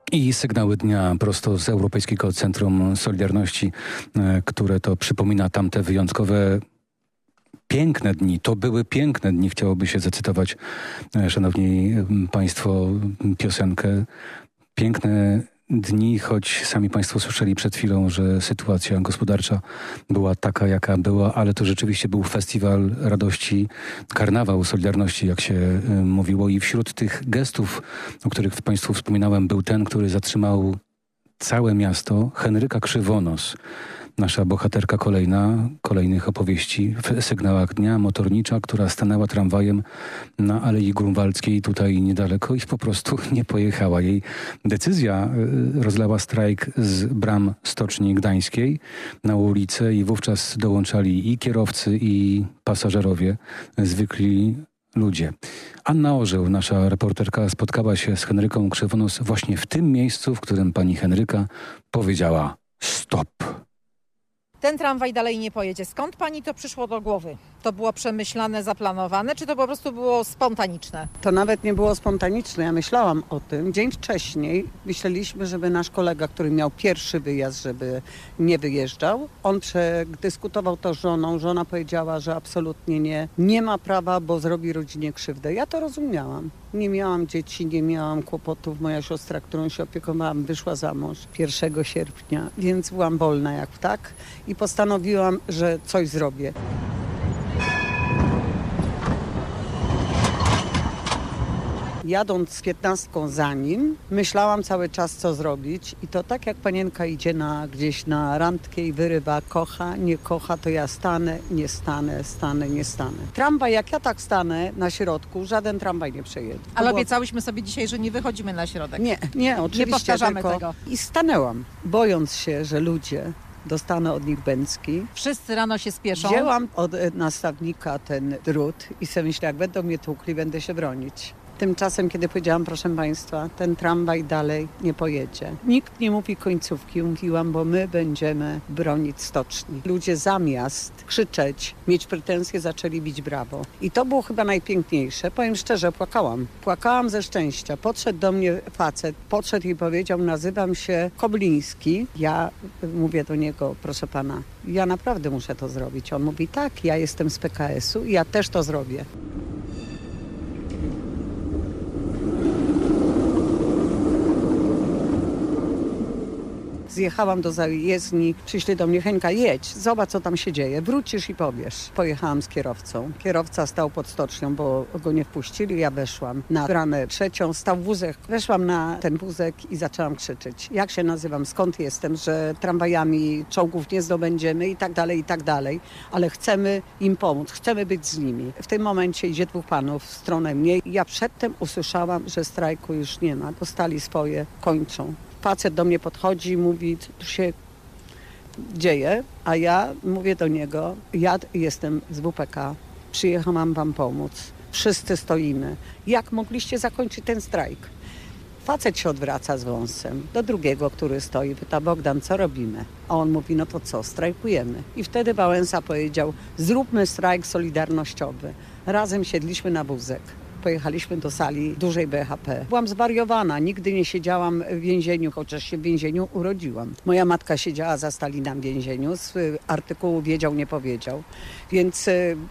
I sygnały dnia prosto z Europejskiego Centrum Solidarności, które to przypomina tamte wyjątkowe piękne dni. To były piękne dni. Chciałoby się zacytować, szanowni państwo, piosenkę. Piękne dni, choć sami państwo słyszeli przed chwilą, że sytuacja gospodarcza była taka, jaka była, ale to rzeczywiście był festiwal radości, karnawał Solidarności, jak się mówiło. I wśród tych gestów, o których państwu wspominałem, był ten, który zatrzymał całe miasto, Henryka Krzywonos. Nasza bohaterka kolejnych opowieści w sygnałach dnia, motornicza, która stanęła tramwajem na Alei Grunwaldzkiej, tutaj niedaleko i po prostu nie pojechała. Jej decyzja rozlała strajk z bram Stoczni Gdańskiej na ulicę i wówczas dołączali i kierowcy, i pasażerowie, zwykli ludzie. Anna Orzeł, nasza reporterka, spotkała się z Henryką Krzywonos właśnie w tym miejscu, w którym pani Henryka powiedziała stop. Ten tramwaj dalej nie pojedzie. Skąd pani to przyszło do głowy? To było przemyślane, zaplanowane, czy to po prostu było spontaniczne? To nawet nie było spontaniczne. Ja myślałam o tym. Dzień wcześniej myśleliśmy, żeby nasz kolega, który miał pierwszy wyjazd, żeby nie wyjeżdżał. On przedyskutował to z żoną. Żona powiedziała, że absolutnie nie ma prawa, bo zrobi rodzinie krzywdę. Ja to rozumiałam. Nie miałam dzieci, nie miałam kłopotów. Moja siostra, którą się opiekowałam, wyszła za mąż 1 sierpnia, więc byłam wolna jak ptak i postanowiłam, że coś zrobię. Jadąc z 15 za nim, myślałam cały czas, co zrobić. I to tak jak panienka idzie gdzieś na randkę i wyrywa, kocha, nie kocha, to ja stanę, nie stanę, stanę, nie stanę. Tramwaj, jak ja tak stanę na środku, żaden tramwaj nie przejedzie. Ale obiecałyśmy sobie dzisiaj, że nie wychodzimy na środek. Nie, oczywiście. Nie powtarzamy tego. I stanęłam, bojąc się, że ludzie dostanę od nich bęcki. Wszyscy rano się spieszą. Wzięłam od nastawnika ten drut i sobie myślę, jak będą mnie tłukli, będę się bronić. Tymczasem, kiedy powiedziałam, proszę państwa, ten tramwaj dalej nie pojedzie. Nikt nie mówi końcówki, mówiłam, bo my będziemy bronić stoczni. Ludzie zamiast krzyczeć, mieć pretensje, zaczęli bić brawo. I to było chyba najpiękniejsze. Powiem szczerze, płakałam. Płakałam ze szczęścia. Podszedł do mnie facet, i powiedział, nazywam się Kobliński. Ja mówię do niego, proszę pana, ja naprawdę muszę to zrobić. On mówi, tak, ja jestem z PKS-u i ja też to zrobię. Zjechałam do zajezdni, przyszli do mnie, Henka, jedź, zobacz, co tam się dzieje, wrócisz i powiesz. Pojechałam z kierowcą. Kierowca stał pod stocznią, bo go nie wpuścili. Ja weszłam na bramę 3, stał wózek. Weszłam na ten wózek i zaczęłam krzyczeć. Jak się nazywam, skąd jestem, że tramwajami czołgów nie zdobędziemy i tak dalej, ale chcemy im pomóc, chcemy być z nimi. W tym momencie idzie 2 panów w stronę mnie. Ja przedtem usłyszałam, że strajku już nie ma. Dostali swoje, kończą. Facet do mnie podchodzi i mówi, co tu się dzieje, a ja mówię do niego, ja jestem z WPK, przyjechałam wam pomóc, wszyscy stoimy. Jak mogliście zakończyć ten strajk? Facet się odwraca z wąsem do drugiego, który stoi, pyta, Bogdan, co robimy? A on mówi, no to co, strajkujemy. I wtedy Wałęsa powiedział, zróbmy strajk solidarnościowy. Razem siedliśmy na wózek. Pojechaliśmy do sali dużej BHP. Byłam zwariowana, nigdy nie siedziałam w więzieniu, chociaż się w więzieniu urodziłam. Moja matka siedziała za Stalina w więzieniu, z artykułu wiedział, nie powiedział. Więc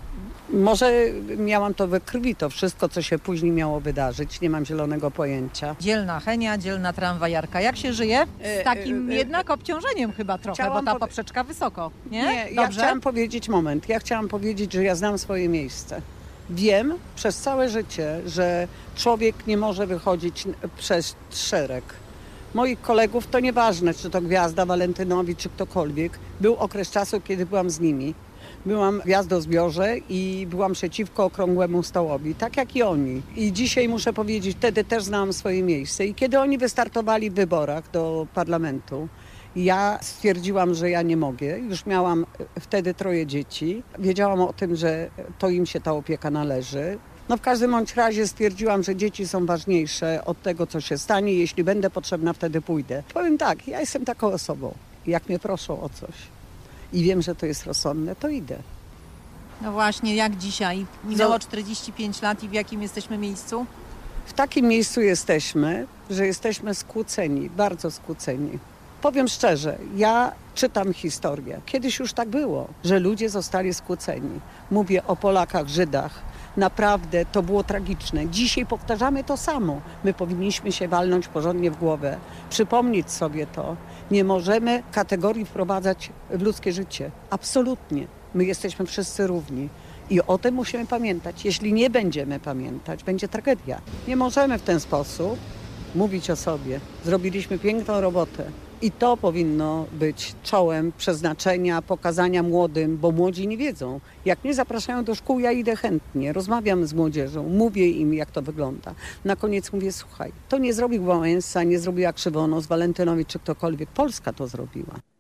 może miałam to we krwi, to wszystko, co się później miało wydarzyć. Nie mam zielonego pojęcia. Dzielna Henia, dzielna tramwajarka. Jak się żyje? Z takim jednak obciążeniem chyba trochę, bo ta poprzeczka wysoko, nie? Nie, ja chciałam powiedzieć, że ja znam swoje miejsce. Wiem przez całe życie, że człowiek nie może wychodzić przez szereg. Moich kolegów to nieważne, czy to Gwiazda, Walentynowicz, czy ktokolwiek. Był okres czasu, kiedy byłam z nimi. Byłam w gwiazdozbiorze i byłam przeciwko okrągłemu stołowi, tak jak i oni. I dzisiaj muszę powiedzieć, wtedy też znałam swoje miejsce. I kiedy oni wystartowali w wyborach do parlamentu, ja stwierdziłam, że ja nie mogę. Już miałam wtedy 3 dzieci. Wiedziałam o tym, że to im się ta opieka należy. No w każdym bądź razie stwierdziłam, że dzieci są ważniejsze od tego, co się stanie. Jeśli będę potrzebna, wtedy pójdę. Powiem tak, ja jestem taką osobą. Jak mnie proszą o coś i wiem, że to jest rozsądne, to idę. No właśnie, jak dzisiaj? Minęło 45 lat i w jakim jesteśmy miejscu? W takim miejscu jesteśmy, że jesteśmy skłóceni, bardzo skłóceni. Powiem szczerze, ja czytam historię. Kiedyś już tak było, że ludzie zostali skłóceni. Mówię o Polakach, Żydach. Naprawdę to było tragiczne. Dzisiaj powtarzamy to samo. My powinniśmy się walnąć porządnie w głowę, przypomnieć sobie to. Nie możemy kategorii wprowadzać w ludzkie życie. Absolutnie. My jesteśmy wszyscy równi. I o tym musimy pamiętać. Jeśli nie będziemy pamiętać, będzie tragedia. Nie możemy w ten sposób mówić o sobie. Zrobiliśmy piękną robotę. I to powinno być czołem przeznaczenia, pokazania młodym, bo młodzi nie wiedzą. Jak mnie zapraszają do szkół, ja idę chętnie, rozmawiam z młodzieżą, mówię im, jak to wygląda. Na koniec mówię, słuchaj, to nie zrobił Wałęsa, nie zrobiła Krzywonos, Walentynowicz czy ktokolwiek. Polska to zrobiła.